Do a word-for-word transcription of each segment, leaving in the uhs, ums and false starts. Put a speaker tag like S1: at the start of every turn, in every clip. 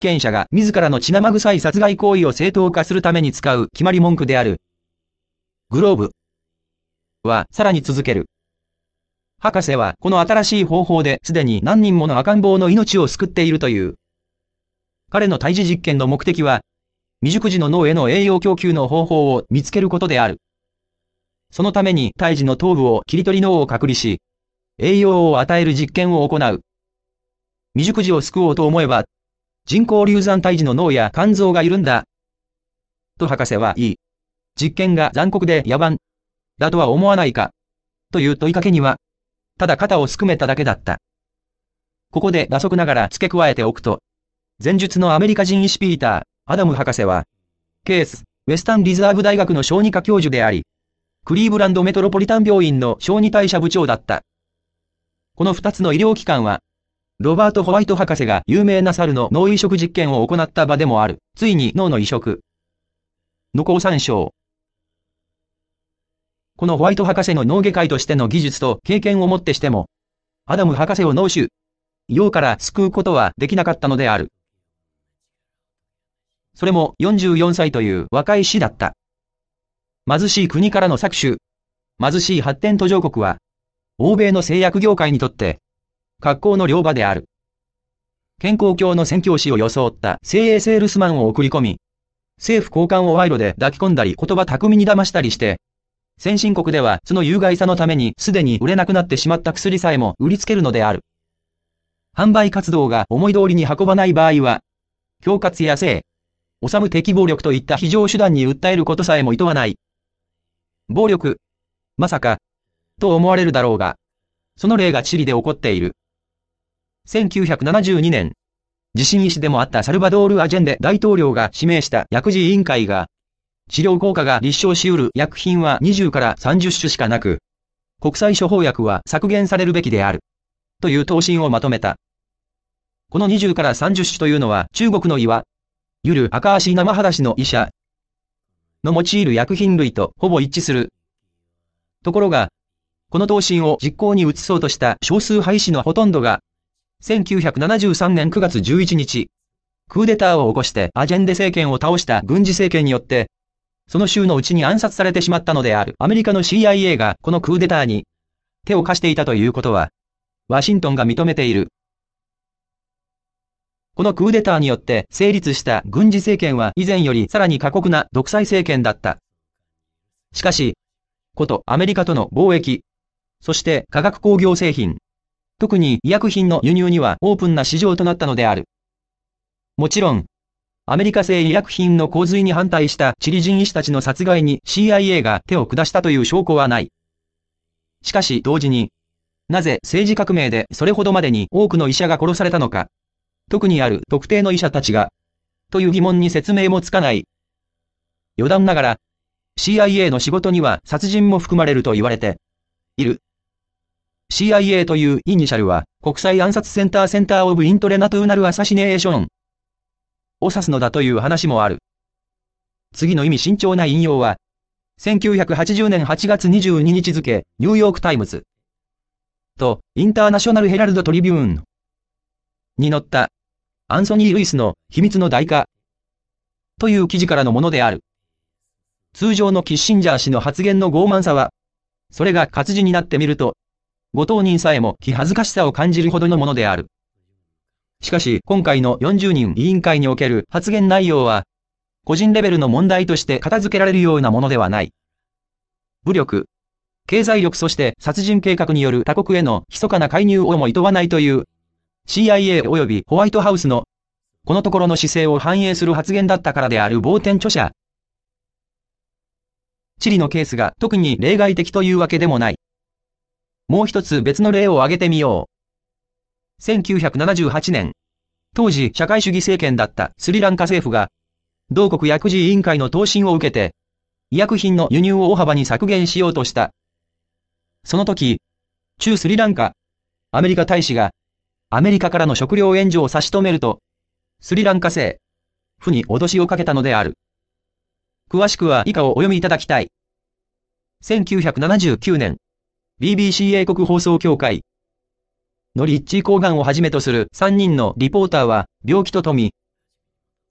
S1: 権者が自らの血生臭い殺害行為を正当化するために使う決まり文句である。グローブはさらに続ける。博士はこの新しい方法ですでに何人もの赤ん坊の命を救っているという。彼の胎児実験の目的は、未熟児の脳への栄養供給の方法を見つけることである。そのために胎児の頭部を切り取り脳を隔離し、栄養を与える実験を行う。未熟児を救おうと思えば、人工流産胎児の脳や肝臓が緩んだ。と博士は言い、実験が残酷で野蛮だとは思わないかという問いかけには、ただ肩をすくめただけだった。ここで打足ながら付け加えておくと、前述のアメリカ人医師ピーター・アダム博士は、ケース、ウェスタンリザーブ大学の小児科教授であり、クリーブランドメトロポリタン病院の小児代謝部長だった。この二つの医療機関は、ロバート・ホワイト博士が有名な猿の脳移植実験を行った場でもある。ついに脳の移植の好参照。このホワイト博士の脳外科医としての技術と経験をもってしても、アダム博士を脳腫瘍から救うことはできなかったのである。それもよんじゅうよんさいという若い死だった。貧しい国からの搾取、貧しい発展途上国は、欧米の製薬業界にとって、格好の両場である。健康教の宣教師を装った精鋭セールスマンを送り込み、政府高官を賄賂で抱き込んだり言葉巧みに騙したりして、先進国ではその有害さのためにすでに売れなくなってしまった薬さえも売りつけるのである。販売活動が思い通りに運ばない場合は、恐喝や性、治む的暴力といった非常手段に訴えることさえも厭わない。暴力、まさか、と思われるだろうが、その例がチリで起こっている。せんきゅうひゃくななじゅうにねん、自身医師でもあったサルバドール・アジェンデ大統領が指名した薬事委員会が、治療効果が立証し得る薬品はにじゅうからさんじゅっしゅしかなく、国際処方薬は削減されるべきである、という答申をまとめた。このにじゅうからさんじゅっしゅというのは中国の医は、ゆる赤足生裸足の医者の用いる薬品類とほぼ一致する。ところが、この答申を実行に移そうとした少数派医師のほとんどが、せんきゅうひゃくななじゅうさんねんくがつじゅういちにち、クーデターを起こしてアジェンデ政権を倒した軍事政権によって、その州のうちに暗殺されてしまったのである。アメリカの シーアイエー がこのクーデターに手を貸していたということは、ワシントンが認めている。このクーデターによって成立した軍事政権は以前よりさらに過酷な独裁政権だった。しかし、ことアメリカとの貿易、そして化学工業製品、特に医薬品の輸入にはオープンな市場となったのである。もちろん、アメリカ製医薬品の洪水に反対したチリ人医師たちの殺害に シーアイエー が手を下したという証拠はない。しかし同時に、なぜ政治革命でそれほどまでに多くの医者が殺されたのか、特にある特定の医者たちが、という疑問に説明もつかない。余談ながら、シーアイエー の仕事には殺人も含まれると言われている。シーアイエー というイニシャルは、国際暗殺センターセンターオブイントレナトゥーナルアサシネーションを指すのだという話もある。次の意味慎重な引用は、せんきゅうひゃくはちじゅうねんはちがつにじゅうににち付、ニューヨークタイムズとインターナショナルヘラルドトリビューンに載った、アンソニー・ルイスの秘密の代価という記事からのものである。通常のキッシンジャー氏の発言の傲慢さは、それが活字になってみると、ご当人さえも気恥ずかしさを感じるほどのものである。しかし今回のよんじゅうにん委員会における発言内容は、個人レベルの問題として片付けられるようなものではない。武力、経済力そして殺人計画による他国への密かな介入をも厭わないという、シーアイエー 及びホワイトハウスの、このところの姿勢を反映する発言だったからである傍点著者。チリのケースが特に例外的というわけでもない。もう一つ別の例を挙げてみよう。せんきゅうひゃくななじゅうはちねん、当時社会主義政権だったスリランカ政府が、同国薬事委員会の答申を受けて、医薬品の輸入を大幅に削減しようとした。その時、駐スリランカ、アメリカ大使が、アメリカからの食料援助を差し止めると、スリランカ政府に脅しをかけたのである。詳しくは以下をお読みいただきたい。せんきゅうひゃくななじゅうきゅうねん、ビービーシー 英国放送協会のリッチー・コーガンをはじめとするさんにんのリポーターは病気と富、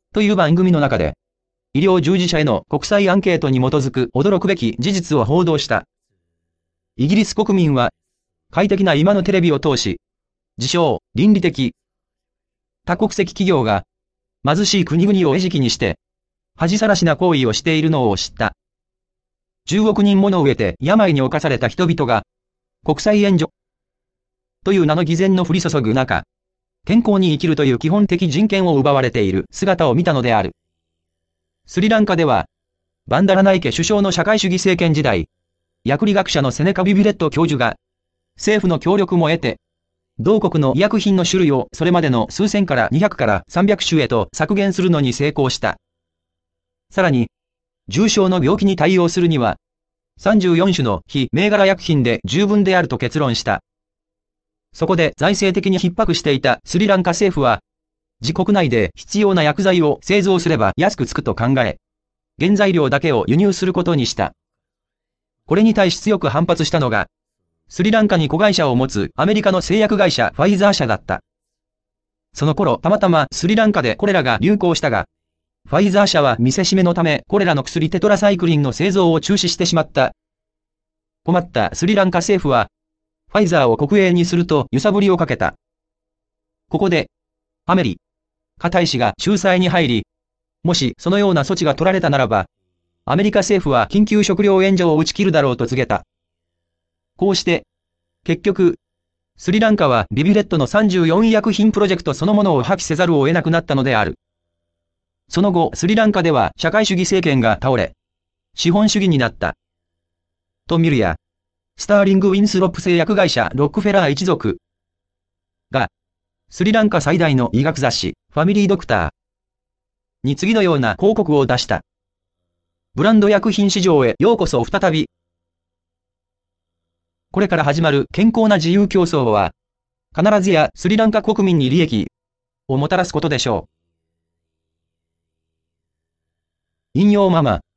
S1: という番組の中で、医療従事者への国際アンケートに基づく驚くべき事実を報道した。イギリス国民は、快適な今のテレビを通し、自称、倫理的、多国籍企業が、貧しい国々を餌食にして、恥さらしな行為をしているのを知った。じゅうおくにんもの飢えて病に侵された人々が、国際援助という名の偽善の降り注ぐ中、健康に生きるという基本的人権を奪われている姿を見たのである。スリランカでは、バンダラナイケ首相の社会主義政権時代、薬理学者のセネカ・ビビレット教授が、政府の協力も得て、同国の医薬品の種類をそれまでの数千からにひゃくからさんびゃく種へと削減するのに成功した。さらに、重症の病気に対応するには、さんじゅうよん種の非銘柄薬品で十分であると結論した。そこで財政的に逼迫していたスリランカ政府は、自国内で必要な薬剤を製造すれば安くつくと考え、原材料だけを輸入することにした。これに対し強く反発したのが、スリランカに子会社を持つアメリカの製薬会社ファイザー社だった。その頃たまたまスリランカでコレラが流行したが、ファイザー社は見せしめのためコレラの薬テトラサイクリンの製造を中止してしまった。困ったスリランカ政府は、ファイザーを国営にすると揺さぶりをかけた。ここで、アメリカ大使が仲裁に入り、もしそのような措置が取られたならば、アメリカ政府は緊急食料援助を打ち切るだろうと告げた。こうして、結局、スリランカはビビレットのさんじゅうよん医薬品プロジェクトそのものを破棄せざるを得なくなったのである。その後、スリランカでは社会主義政権が倒れ、資本主義になった。とミルや、スターリング・ウィンスロップ製薬会社ロックフェラー一族が、スリランカ最大の医学雑誌、ファミリードクターに次のような広告を出した。ブランド薬品市場へようこそ再び。これから始まる健康な自由競争は、必ずやスリランカ国民に利益をもたらすことでしょう。引用ママ。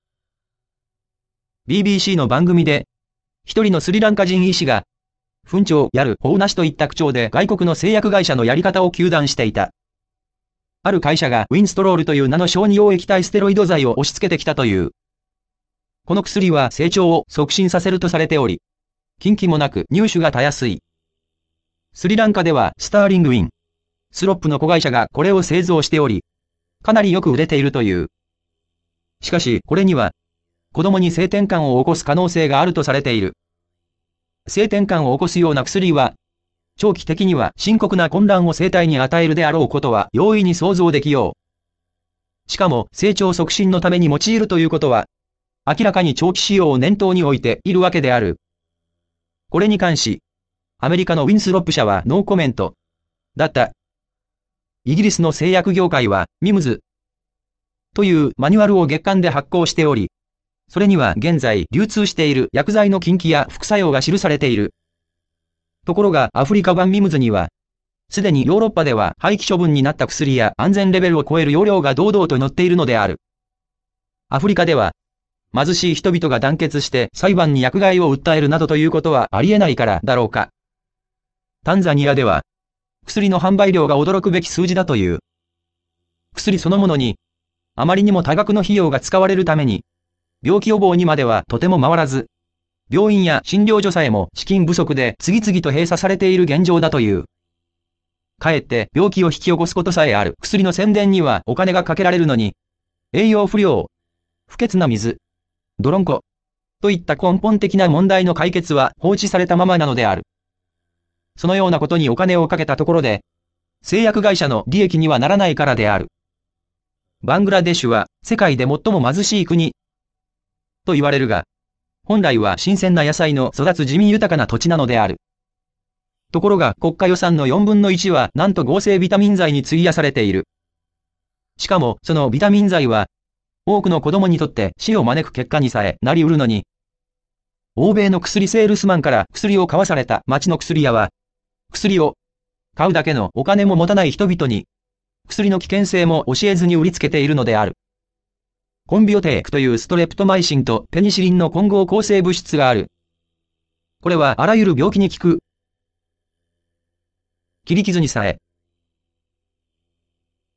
S1: ビービーシー の番組で、一人のスリランカ人医師が、糞腸やる法なしといった口調で外国の製薬会社のやり方を糾弾していた。ある会社がウィンストロールという名の小児用液体ステロイド剤を押し付けてきたという。この薬は成長を促進させるとされており、禁忌もなく入手がたやすい。スリランカではスターリングウィン、スロップの子会社がこれを製造しており、かなりよく売れているという。しかしこれには、子供に性転換を起こす可能性があるとされている。性転換を起こすような薬は、長期的には深刻な混乱を生体に与えるであろうことは容易に想像できよう。しかも成長促進のために用いるということは、明らかに長期使用を念頭に置いているわけである。これに関し、アメリカのウィンスロップ社はノーコメントだった。イギリスの製薬業界はミムズというマニュアルを月間で発行しており、それには現在流通している薬剤の禁忌や副作用が記されている。ところがアフリカ版ミムズには、すでにヨーロッパでは廃棄処分になった薬や安全レベルを超える容量が堂々と載っているのである。アフリカでは、貧しい人々が団結して裁判に薬害を訴えるなどということはありえないからだろうか。タンザニアでは、薬の販売量が驚くべき数字だという。薬そのものに、あまりにも多額の費用が使われるために、病気予防にまではとても回らず、病院や診療所さえも資金不足で次々と閉鎖されている現状だという。かえって病気を引き起こすことさえある薬の宣伝にはお金がかけられるのに、栄養不良、不潔な水、泥んこといった根本的な問題の解決は放置されたままなのである。そのようなことにお金をかけたところで、製薬会社の利益にはならないからである。バングラデシュは世界で最も貧しい国と言われるが、本来は新鮮な野菜の育つ地味豊かな土地なのである。ところが国家予算のよんぶんのいちはなんと合成ビタミン剤に費やされている。しかもそのビタミン剤は、多くの子供にとって死を招く結果にさえなりうるのに、欧米の薬セールスマンから薬を買わされた町の薬屋は、薬を買うだけのお金も持たない人々に、薬の危険性も教えずに売りつけているのである。コンビオテークというストレプトマイシンとペニシリンの混合構成物質がある。これはあらゆる病気に効く。切り傷にさえ、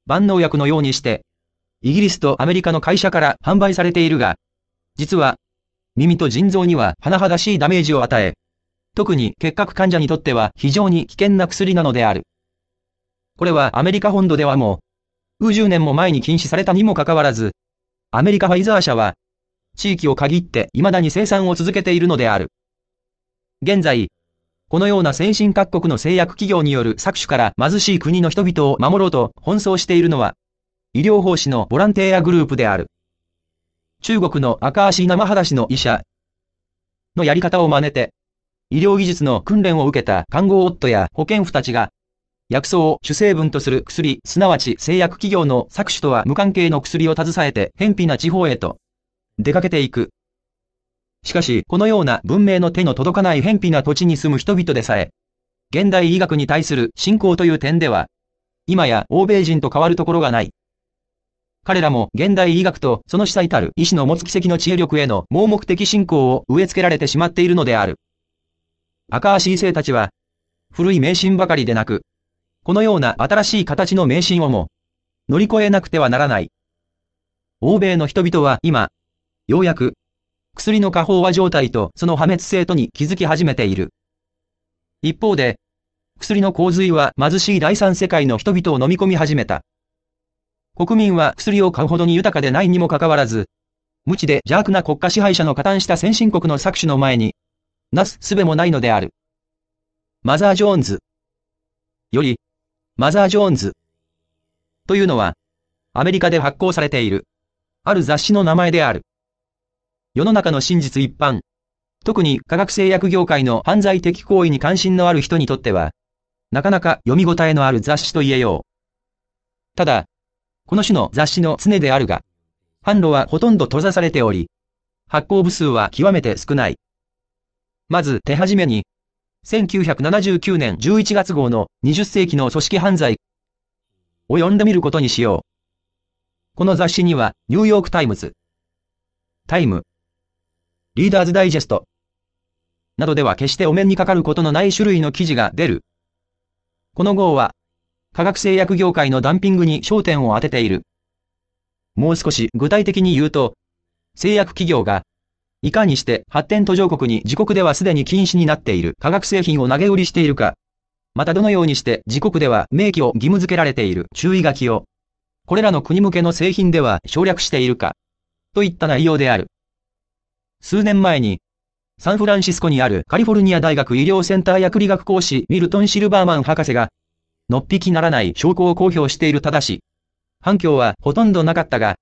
S1: 万能薬のようにして、イギリスとアメリカの会社から販売されているが、実は、耳と腎臓には甚だしいダメージを与え、特に結核患者にとっては非常に危険な薬なのである。これはアメリカ本土ではもう、数十年も前に禁止されたにもかかわらず、アメリカファイザー社は、地域を限って未だに生産を続けているのである。現在、このような先進各国の製薬企業による搾取から貧しい国の人々を守ろうと奔走しているのは、医療奉仕のボランティアグループである。中国の赤足生裸足の医者のやり方を真似て、医療技術の訓練を受けた看護夫や保健婦たちが、薬草を主成分とする薬、すなわち製薬企業の搾取とは無関係の薬を携えて、偏僻な地方へと出かけていく。しかし、このような文明の手の届かない偏僻な土地に住む人々でさえ、現代医学に対する信仰という点では、今や欧米人と変わるところがない。彼らも現代医学とその主催たる医師の持つ奇跡の知恵力への盲目的信仰を植え付けられてしまっているのである。赤足医生たちは、古い迷信ばかりでなく、このような新しい形の迷信をも乗り越えなくてはならない。欧米の人々は今、ようやく、薬の過飽和状態とその破滅性とに気づき始めている。一方で、薬の洪水は貧しい第三世界の人々を飲み込み始めた。国民は薬を買うほどに豊かでないにもかかわらず、無知で邪悪な国家支配者の加担した先進国の搾取の前に、なすすべもないのである。マザー・ジョーンズより、マザー・ジョーンズというのは、アメリカで発行されている、ある雑誌の名前である。世の中の真実一般、特に化学製薬業界の犯罪的行為に関心のある人にとっては、なかなか読み応えのある雑誌と言えよう。ただ、この種の雑誌の常であるが、販路はほとんど閉ざされており、発行部数は極めて少ない。まず手始めに、せんきゅうひゃくななじゅうきゅうねんじゅういちがつ号のにじゅっ世紀の組織犯罪を読んでみることにしよう。この雑誌には、ニューヨークタイムズ、タイム、リーダーズダイジェスト、などでは決してお目にかかることのない種類の記事が出る。この号は、化学製薬業界のダンピングに焦点を当てている。もう少し具体的に言うと、製薬企業が、いかにして発展途上国に自国ではすでに禁止になっている化学製品を投げ売りしているか、またどのようにして自国では明記を義務付けられている注意書きを、これらの国向けの製品では省略しているか、といった内容である。数年前に、サンフランシスコにあるカリフォルニア大学医療センター薬理学講師ミルトン・シルバーマン博士が、のっぴきならない証拠を公表しているただし、反響はほとんどなかったが、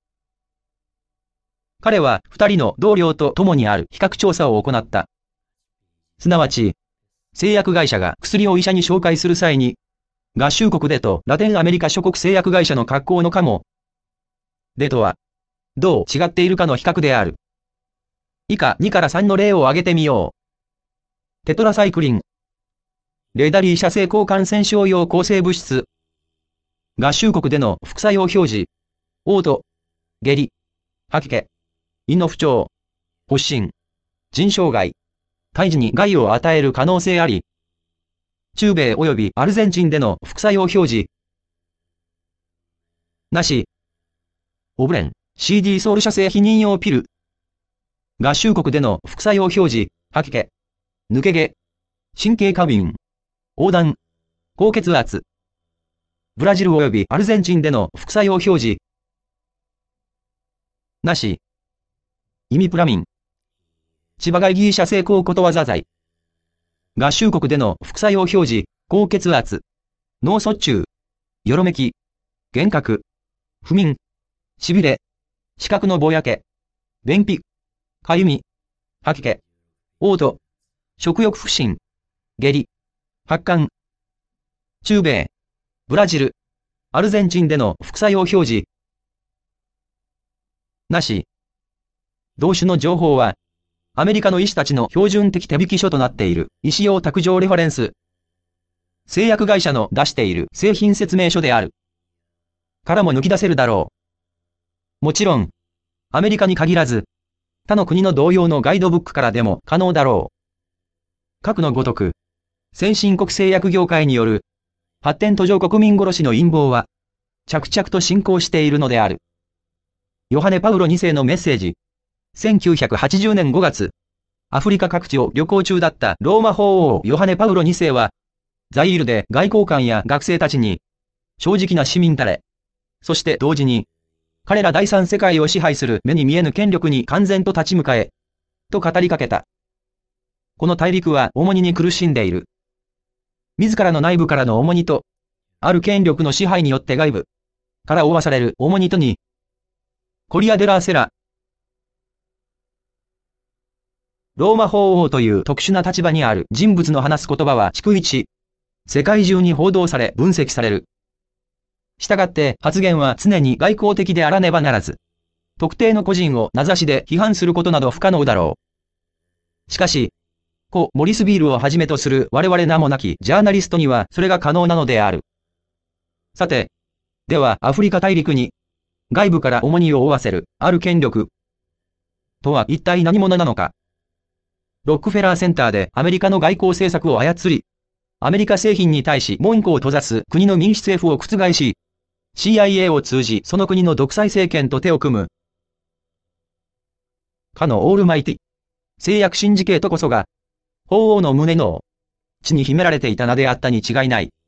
S1: 彼は二人の同僚と共にある比較調査を行った。すなわち、製薬会社が薬を医者に紹介する際に、合衆国でとラテンアメリカ諸国製薬会社の格好のかも、でとは、どう違っているかの比較である。以下にからさんの例を挙げてみよう。テトラサイクリン。レダリー射精交感染症用抗生物質。合衆国での副作用表示。嘔吐、下痢、吐き気、胃の不調、発疹、腎障害、胎児に害を与える可能性あり。中米及びアルゼンチンでの副作用表示。なし。オブレン、シーディー ソウル射精避妊用ピル。合衆国での副作用表示、吐き気、抜け毛、神経過敏、横断、高血圧。ブラジル及びアルゼンチンでの副作用表示。なし。イミプラミン。千葉外ギー射精抗ことわざ剤。合衆国での副作用表示、高血圧、脳卒中、よろめき、幻覚、不眠、痺れ、視覚のぼやけ、便秘、かゆみ、吐き気、嘔吐、食欲不振、下痢、発汗。中米、ブラジル、アルゼンチンでの副作用表示。なし。同種の情報は、アメリカの医師たちの標準的手引き書となっている医師用卓上レファレンス。製薬会社の出している製品説明書である。からも抜き出せるだろう。もちろん、アメリカに限らず、他の国の同様のガイドブックからでも可能だろう。かくのごとく、先進国製薬業界による発展途上国民殺しの陰謀は、 着々と進行しているのである。ヨハネ・パウロにせいのメッセージ。せんきゅうひゃくはちじゅうねんごがつ、アフリカ各地を旅行中だったローマ法王ヨハネ・パウロにせいは、ザイールで外交官や学生たちに、正直な市民たれ、そして同時に、彼ら第三世界を支配する目に見えぬ権力に完全と立ち向かえ、と語りかけた。この大陸は重荷に苦しんでいる。自らの内部からの重荷と、ある権力の支配によって外部から負わされる重荷とに、コリア・デラーセラ。ローマ法王という特殊な立場にある人物の話す言葉は逐一、世界中に報道され分析される。したがって発言は常に外交的であらねばならず、特定の個人を名指しで批判することなど不可能だろう。しかし、故モリスビールをはじめとする我々名もなきジャーナリストにはそれが可能なのである。さて、ではアフリカ大陸に外部から重荷を負わせるある権力とは一体何者なのか。ロックフェラーセンターでアメリカの外交政策を操り、アメリカ製品に対し門戸を閉ざす国の民主政府を覆し、シーアイエー を通じその国の独裁政権と手を組む。かのオールマイティ、製薬シンジケートこそが、法王の胸の地に秘められていた名であったに違いない。